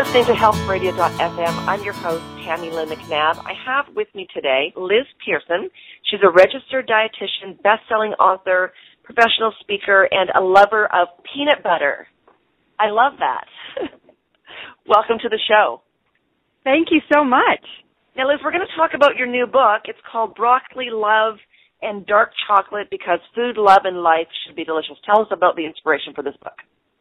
listening to healthradio.fm. I'm your host, Tammy Lynn McNabb. I have with me today Liz Pearson. She's a registered dietitian, best-selling author, professional speaker, and a lover of peanut butter. I love that. Welcome to the show. Thank you so much. Now, Liz, we're going to talk about your new book. It's called Broccoli, Love, and Dark Chocolate, because food, love, and life should be delicious. Tell us about the inspiration for this book.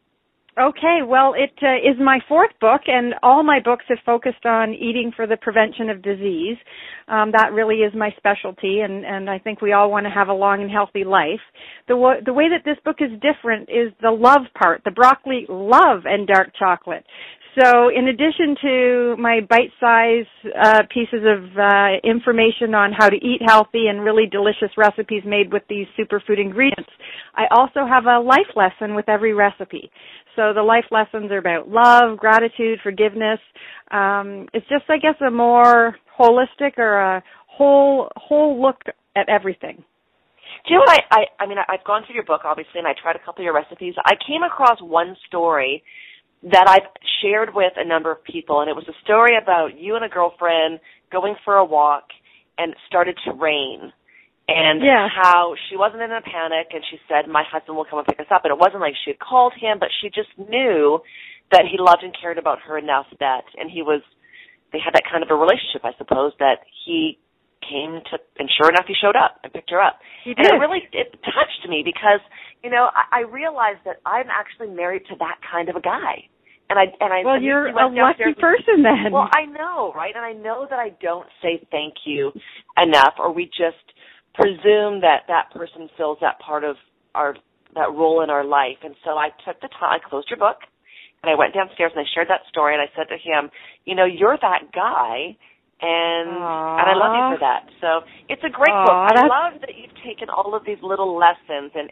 Okay, well, it is my fourth book, and all my books have focused on eating for the prevention of disease. That really is my specialty, and I think we all want to have a long and healthy life. The way that this book is different is the love part, the broccoli, love, and dark chocolate. So in addition to my bite-sized pieces of information on how to eat healthy and really delicious recipes made with these superfood ingredients, I also have a life lesson with every recipe. So the life lessons are about love, gratitude, forgiveness. It's just, I guess, a more holistic or a whole look at everything. Do you know what I mean, I've gone through your book, obviously, and I tried a couple of your recipes. I came across one story that I've shared with a number of people, and it was a story about you and a girlfriend going for a walk, and it started to rain, and how she wasn't in a panic, and she said, my husband will come and pick us up, and it wasn't like she had called him, but she just knew that he loved and cared about her enough that, and they had that kind of a relationship, I suppose, that he came to, and sure enough, he showed up and picked her up. He did. And it touched me because, you know, I realized that I'm actually married to that kind of a guy. Well, you're a lucky person then. Well, I know, right? And I know that I don't say thank you enough, or we just presume that that person fills that part of that role in our life. And so I took the time, I closed your book, and I went downstairs and I shared that story, and I said to him, you know, you're that guy. And I love you for that. So it's a great book. I love that you've taken all of these little lessons and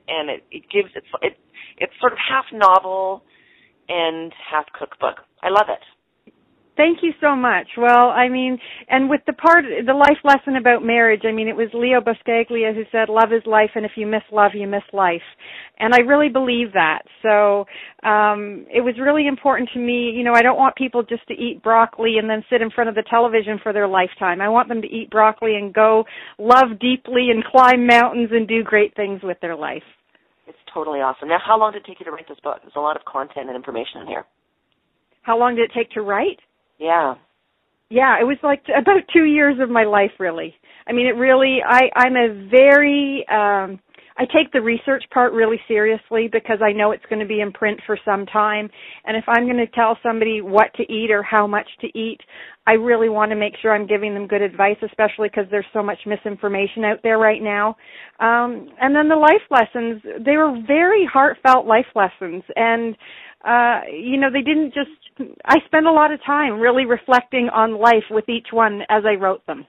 it's sort of half novel and half cookbook. I love it. Thank you so much. Well, I mean, and with the life lesson about marriage, I mean, it was Leo Buscaglia who said, love is life, and if you miss love, you miss life. And I really believe that. So it was really important to me. You know, I don't want people just to eat broccoli and then sit in front of the television for their lifetime. I want them to eat broccoli and go love deeply and climb mountains and do great things with their life. It's totally awesome. Now, how long did it take you to write this book? There's a lot of content and information in here. How long did it take to write? Yeah. Yeah, it was like about 2 years of my life, really. I mean, it really, I'm a very, I take the research part really seriously because I know it's going to be in print for some time. And if I'm going to tell somebody what to eat or how much to eat, I really want to make sure I'm giving them good advice, especially because there's so much misinformation out there right now. And then the life lessons, they were very heartfelt life lessons. And you know, they didn't just, I spent a lot of time really reflecting on life with each one as I wrote them.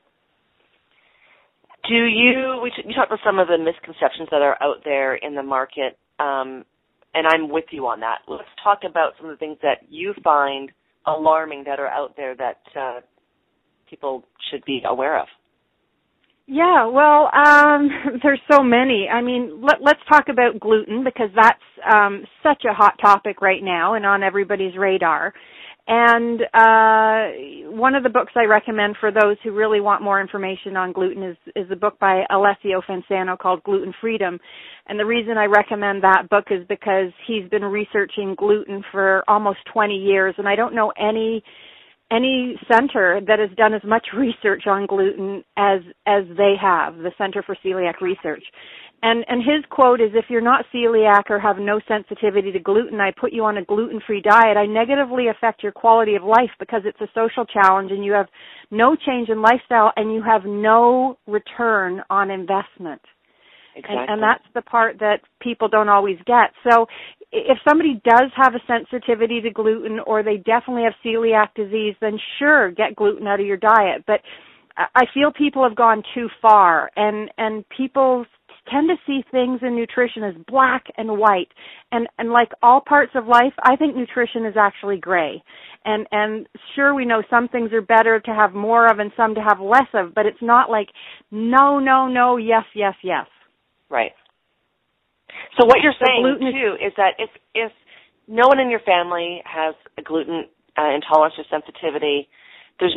You talked about some of the misconceptions that are out there in the market, and I'm with you on that. Let's talk about some of the things that you find alarming that are out there that people should be aware of. Yeah, well, there's so many. I mean, let's talk about gluten because that's such a hot topic right now and on everybody's radar. And one of the books I recommend for those who really want more information on gluten is a book by Alessio Fanzano called Gluten Freedom. And the reason I recommend that book is because he's been researching gluten for almost 20 years, and I don't know any center that has done as much research on gluten as they have, the Center for Celiac Research. And his quote is, if you're not celiac or have no sensitivity to gluten, I put you on a gluten-free diet, I negatively affect your quality of life because it's a social challenge and you have no change in lifestyle and you have no return on investment. Exactly. And that's the part that people don't always get. So if somebody does have a sensitivity to gluten or they definitely have celiac disease, then sure, get gluten out of your diet. But I feel people have gone too far, and people tend to see things in nutrition as black and white. And like all parts of life, I think nutrition is actually gray. And sure, we know some things are better to have more of and some to have less of, but it's not like no, no, no, yes, yes, yes. Right. So what you're saying, too, is that if no one in your family has a gluten intolerance or sensitivity, there's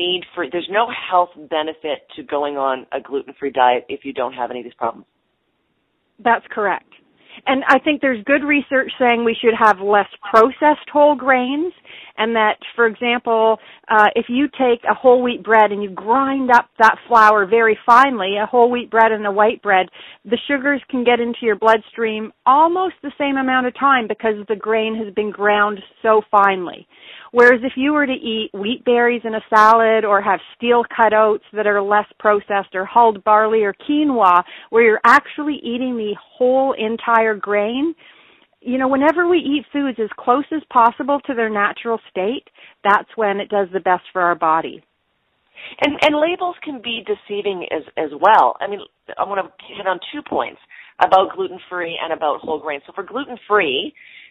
no health benefit to going on a gluten-free diet if you don't have any of these problems. That's correct. And I think there's good research saying we should have less processed whole grains, and that, for example, if you take a whole wheat bread and you grind up that flour very finely, a whole wheat bread and a white bread, the sugars can get into your bloodstream almost the same amount of time because the grain has been ground so finely. Whereas if you were to eat wheat berries in a salad or have steel-cut oats that are less processed, or hulled barley or quinoa, where you're actually eating the whole entire grain, you know, whenever we eat foods as close as possible to their natural state, that's when it does the best for our body. And labels can be deceiving as well. I mean, I want to hit on 2 points about gluten-free and about whole grain. So for gluten-free,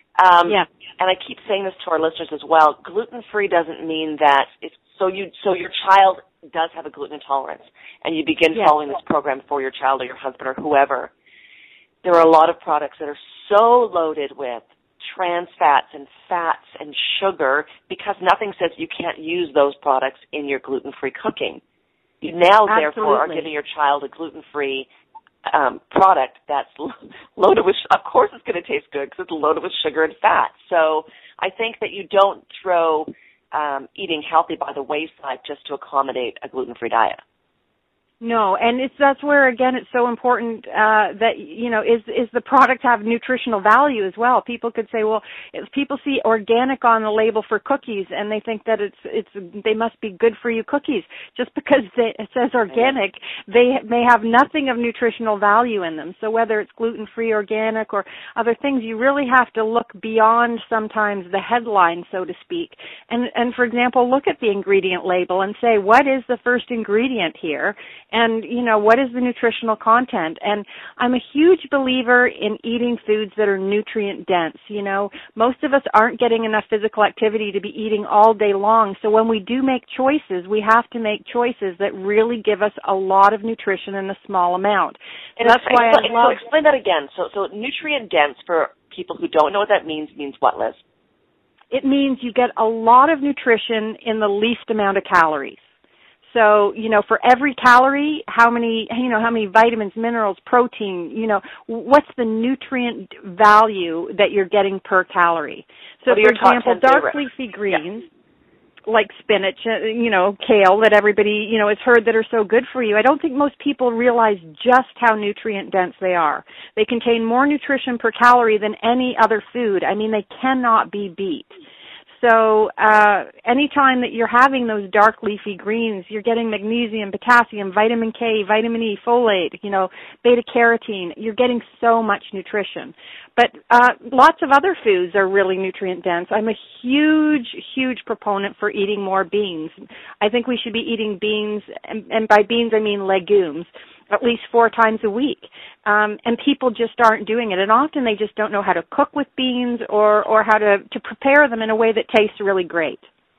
and I keep saying this to our listeners as well, gluten-free doesn't mean that so your child does have a gluten intolerance and you begin following this program for your child or your husband or whoever. There are a lot of products that are so loaded with trans fats and fats and sugar because nothing says you can't use those products in your gluten-free cooking. You now, therefore, are giving your child a gluten-free product that's loaded with, of course it's going to taste good because it's loaded with sugar and fat. So I think that you don't throw eating healthy by the wayside just to accommodate a gluten-free diet. No, and that's where, again, it's so important that, you know, is the product have nutritional value as well. People could say, well, if people see organic on the label for cookies and they think that they must be good for you cookies. Just because it says organic, they may have nothing of nutritional value in them. So whether it's gluten-free, organic, or other things, you really have to look beyond sometimes the headline, so to speak. And for example, look at the ingredient label and say, what is the first ingredient here? And, you know, what is the nutritional content? And I'm a huge believer in eating foods that are nutrient dense. You know, most of us aren't getting enough physical activity to be eating all day long. So when we do make choices, we have to make choices that really give us a lot of nutrition in a small amount. And that's why So explain that again. So nutrient dense, for people who don't know what that means what, Liz? It means you get a lot of nutrition in the least amount of calories. So, you know, for every calorie, how many vitamins, minerals, protein, you know, what's the nutrient value that you're getting per calorie? So, for example, dark leafy greens, like spinach, you know, kale, that everybody, you know, has heard that are so good for you. I don't think most people realize just how nutrient dense they are. They contain more nutrition per calorie than any other food. I mean, they cannot be beat. So anytime that you're having those dark leafy greens, you're getting magnesium, potassium, vitamin K, vitamin E, folate, you know, beta-carotene. You're getting so much nutrition. But lots of other foods are really nutrient dense. I'm a huge, huge proponent for eating more beans. I think we should be eating beans, and by beans I mean legumes, at least 4 times a week. And people just aren't doing it. And often they just don't know how to cook with beans or how to prepare them in a way that tastes really great.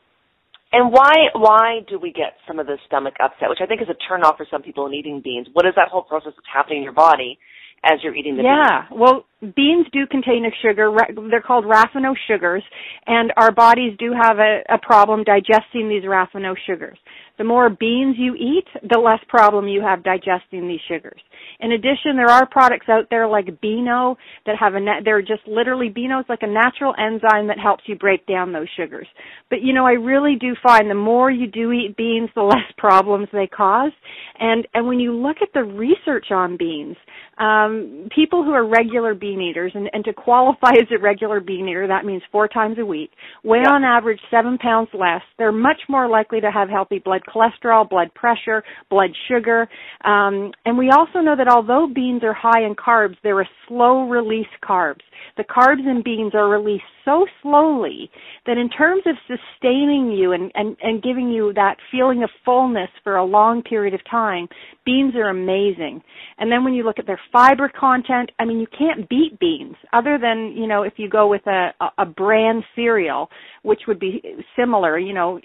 And why do we get some of the stomach upset, which I think is a turnoff for some people in eating beans? What is that whole process that's happening in your body as you're eating the beans? Yeah, well, beans do contain a sugar. They're called raffinose sugars, and our bodies do have a problem digesting these raffinose sugars. The more beans you eat, the less problem you have digesting these sugars. In addition, there are products out there like Beano that have they're just literally, Beano's like a natural enzyme that helps you break down those sugars. But, you know, I really do find the more you do eat beans, the less problems they cause. And when you look at the research on beans, people who are regular bean eaters, and to qualify as a regular bean eater, that means 4 times a weigh on average 7 pounds less. They're much more likely to have healthy blood cholesterol, blood pressure, blood sugar. And we also know that although beans are high in carbs, they're a slow-release carbs. The carbs in beans are released so slowly that in terms of sustaining you and giving you that feeling of fullness for a long period of time, beans are amazing. And then when you look at their fiber content, I mean, you can't beat beans other than, you know, if you go with a bran cereal, which would be similar, you know,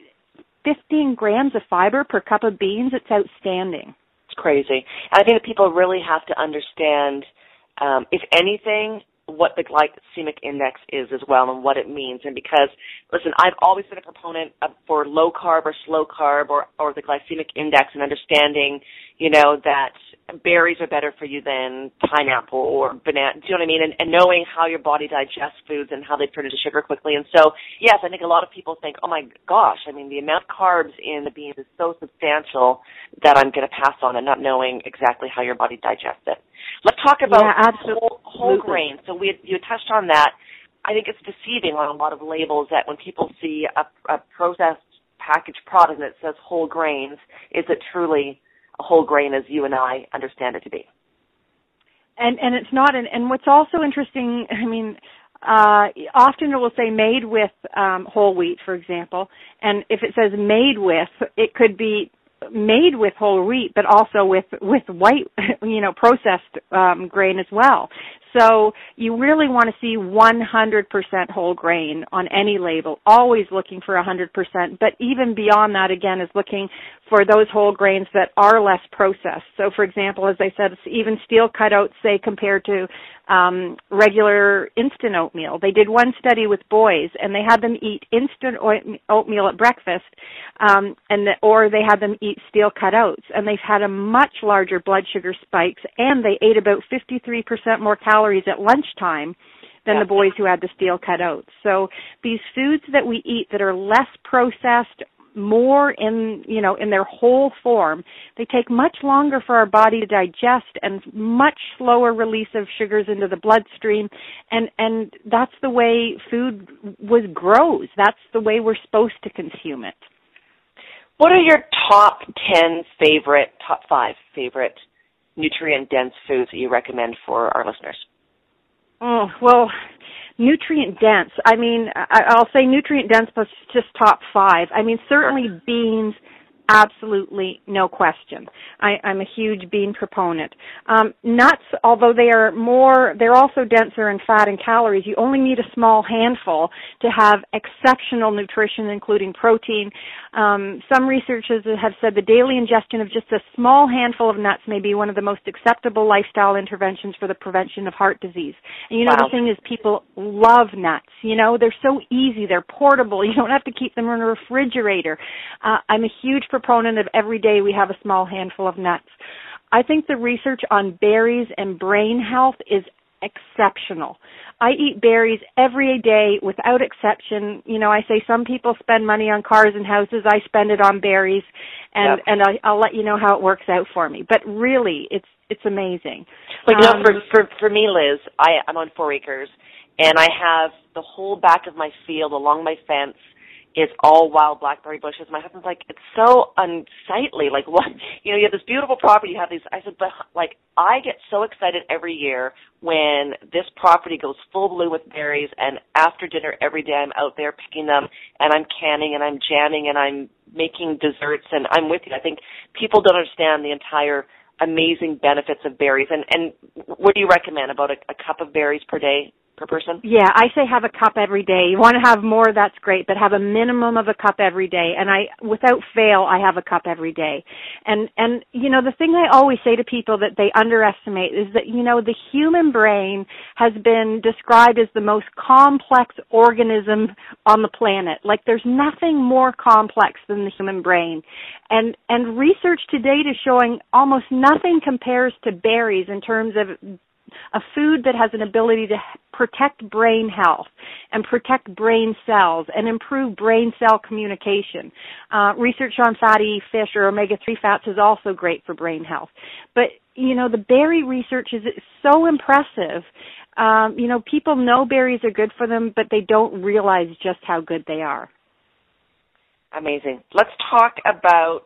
15 grams of fiber per cup of beans, it's outstanding. It's crazy. And I think that people really have to understand, if anything, what the glycemic index is as well and what it means. And because, listen, I've always been a proponent for low carb or slow carb or the glycemic index and understanding, that berries are better for you than pineapple or banana. Do you know what I mean? And knowing how your body digests foods and how they turn into sugar quickly. And so, yes, I think a lot of people think, oh, my gosh, the amount of carbs in the beans is so substantial that I'm going to pass on and not knowing exactly how your body digests it. Let's talk about whole grain. So you touched on that. I think it's deceiving on a lot of labels that when people see a processed packaged product that says whole grains, is it truly a whole grain as you and I understand it to be? And it's not. And what's also interesting, often it will say made with whole wheat, for example. And if it says made with, it could be made with whole wheat, but also with white, processed grain as well. So you really want to see 100% whole grain on any label, always looking for 100%. But even beyond that, again, is looking for those whole grains that are less processed. So, for example, as I said, even steel cutouts, say, compared to regular instant oatmeal. They did one study with boys, and they had them eat instant oatmeal at breakfast, or they had them eat steel cutouts, and they've had a much larger blood sugar spikes, and they ate about 53% more calories at lunchtime than the boys who had the steel cutouts. So these foods that we eat that are less processed, more in their whole form, they take much longer for our body to digest and much slower release of sugars into the bloodstream, and that's the way food grows. That's the way we're supposed to consume it. What are your top 5 favorite nutrient-dense foods that you recommend for our listeners? Oh, well, nutrient-dense. I'll say nutrient-dense plus just top 5. Certainly beans, absolutely no question. I'm a huge bean proponent. Nuts, although they're also denser in fat and calories, you only need a small handful to have exceptional nutrition, including protein. Some researchers have said the daily ingestion of just a small handful of nuts may be one of the most acceptable lifestyle interventions for the prevention of heart disease. And the thing is, people love nuts. They're so easy. They're portable. You don't have to keep them in a refrigerator. I'm a huge proponent of every day we have a small handful of nuts. I think the research on berries and brain health is exceptional. I eat berries every day without exception. I say some people spend money on cars and houses. I spend it on berries, and I'll let you know how it works out for me. But really, it's amazing. For me, Liz, I'm on 4 acres, and I have the whole back of my field along my fence is all wild blackberry bushes. My husband's like, it's so unsightly. Like, what? You have this beautiful property. You have these. I said, but, I get so excited every year when this property goes full bloom with berries, and after dinner every day I'm out there picking them, and I'm canning, and I'm jamming, and I'm making desserts, and I'm with you. I think people don't understand the entire amazing benefits of berries. And what do you recommend, about a cup of berries per day? Per person? Yeah, I say have a cup every day. You want to have more, that's great, but have a minimum of a cup every day. And without fail, I have a cup every day. And the thing I always say to people that they underestimate is that, the human brain has been described as the most complex organism on the planet. Like, there's nothing more complex than the human brain. And research to date is showing almost nothing compares to berries in terms of a food that has an ability to protect brain health and protect brain cells and improve brain cell communication. Research on fatty fish or omega-3 fats is also great for brain health. But, the berry research is so impressive. People know berries are good for them, but they don't realize just how good they are. Amazing. Let's talk about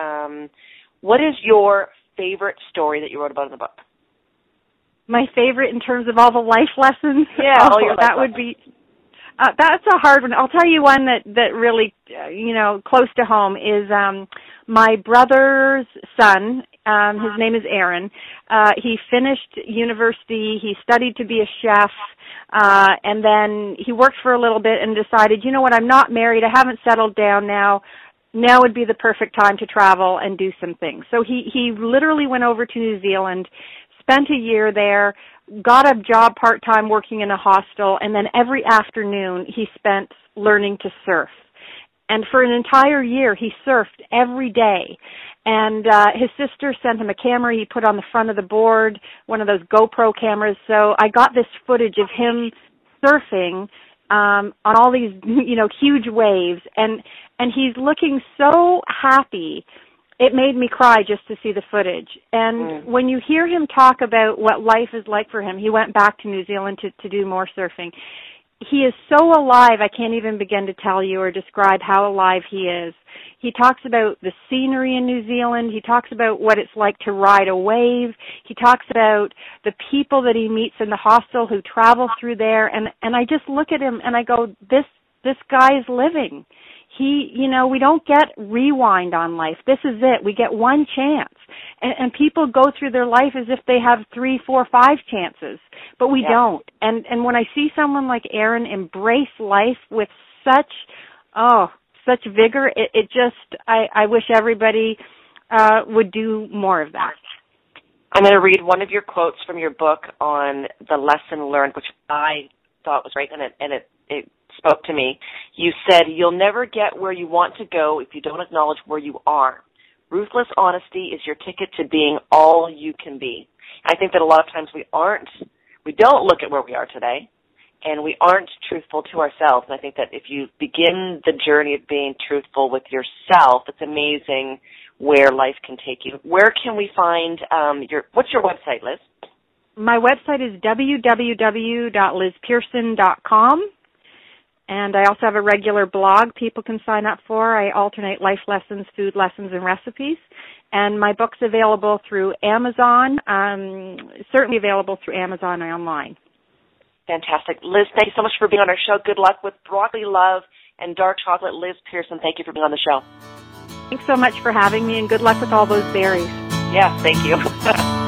what is your favorite story that you wrote about in the book? My favorite in terms of all the life lessons? Yeah, that would be, that's a hard one. I'll tell you one that really, close to home is my brother's son. His name is Aaron. He finished university. He studied to be a chef, and then he worked for a little bit and decided, you know what, I'm not married. I haven't settled down now. Now would be the perfect time to travel and do some things. So he literally went over to New Zealand, spent a year there, got a job part-time working in a hostel, and then every afternoon he spent learning to surf. And for an entire year, he surfed every day. And his sister sent him a camera he put on the front of the board, one of those GoPro cameras. So I got this footage of him surfing on all these, huge waves. And he's looking so happy. It made me cry just to see the footage. And when you hear him talk about what life is like for him, he went back to New Zealand to do more surfing. He is so alive, I can't even begin to tell you or describe how alive he is. He talks about the scenery in New Zealand. He talks about what it's like to ride a wave. He talks about the people that he meets in the hostel who travel through there. And I just look at him and I go, this guy is living. We don't get rewind on life. This is it. We get one chance. And people go through their life as if they have 3, 4, 5 chances, but we don't. And when I see someone like Aaron embrace life with such vigor, it just, I wish everybody would do more of that. I'm going to read one of your quotes from your book on the lesson learned, which I thought was great, and it spoke to me. You said, "You'll never get where you want to go if you don't acknowledge where you are. Ruthless honesty is your ticket to being all you can be." I think that a lot of times we don't look at where we are today, and we aren't truthful to ourselves. And I think that if you begin the journey of being truthful with yourself, it's amazing where life can take you. Where can we find what's your website, Liz? My website is www.lizpearson.com. And I also have a regular blog people can sign up for. I alternate life lessons, food lessons, and recipes. And my book's available through Amazon, certainly available through Amazon and online. Fantastic. Liz, thank you so much for being on our show. Good luck with Broccoli Love and Dark Chocolate. Liz Pearson, thank you for being on the show. Thanks so much for having me, and good luck with all those berries. Yeah, thank you.